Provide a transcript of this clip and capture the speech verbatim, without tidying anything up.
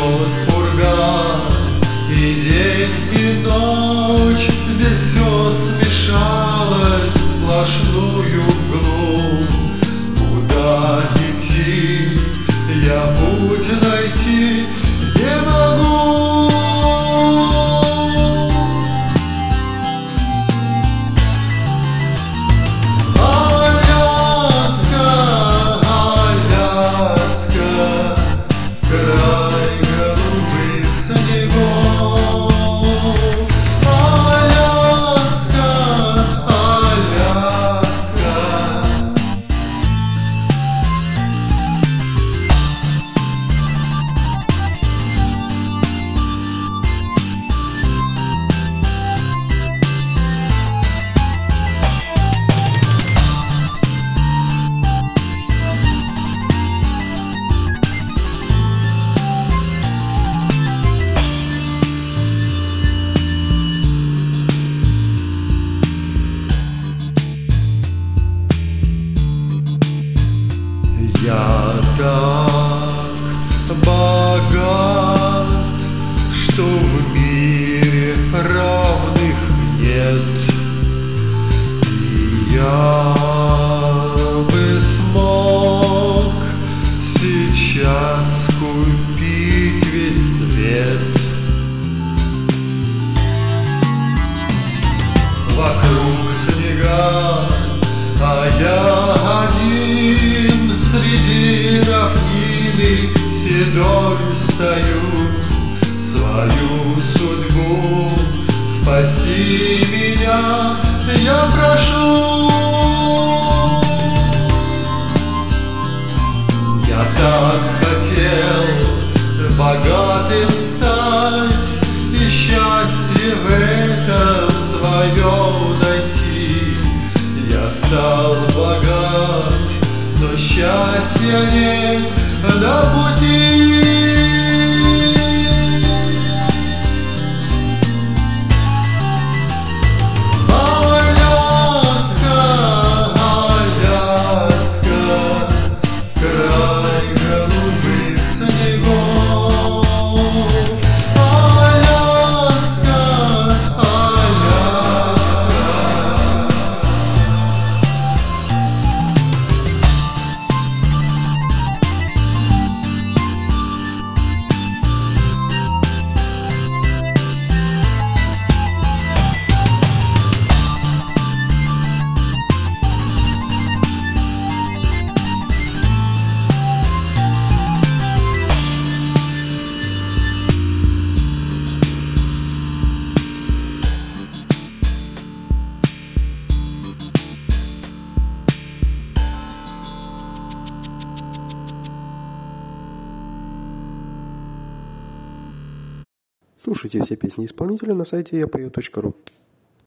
идет пурга, и день, и ночь, здесь все смешалось в сплошную глубь. Куда идти, я путь найти не могу. Я так богат, что в мире равных нет, и я бы смог сейчас купить весь свет. Вокруг снега, а я один среди равнины седой стою. Свою судьбу спаси меня, я прошу. Я так хотел богатым стать и счастье в этом свое найти. Я стал богат, но счастья нет на пути. Аляска, Аляска, край голубых снегов. Аляска, Аляска. Слушайте все песни исполнителя на сайте я пою точка ру.